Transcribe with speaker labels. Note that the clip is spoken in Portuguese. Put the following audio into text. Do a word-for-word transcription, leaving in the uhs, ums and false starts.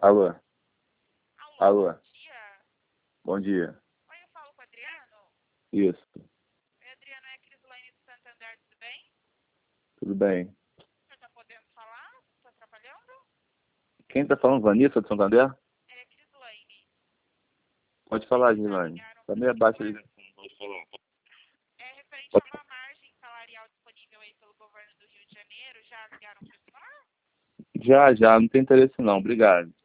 Speaker 1: Alô?
Speaker 2: Alô,
Speaker 1: Alô?
Speaker 2: bom dia.
Speaker 1: Bom dia.
Speaker 2: Oi, eu falo com o Adriano.
Speaker 1: Isso.
Speaker 2: Oi, Adriano, é a Crislaine do Santander, tudo bem?
Speaker 1: Tudo bem.
Speaker 2: O senhor tá podendo falar? Tô atrapalhando?
Speaker 1: Quem tá falando? Vanessa de Santander?
Speaker 2: É a Crislaine.
Speaker 1: Pode falar,
Speaker 2: Já
Speaker 1: Gilane.
Speaker 2: ligaram
Speaker 1: Tá
Speaker 2: pra
Speaker 1: meio
Speaker 2: gente
Speaker 1: abaixo ali.
Speaker 2: falar? É referente a
Speaker 1: Pode-
Speaker 2: uma margem salarial disponível aí pelo governo do Rio de Janeiro. Já ligaram pro senhor?
Speaker 1: Já, já. Não tem interesse não. Obrigado.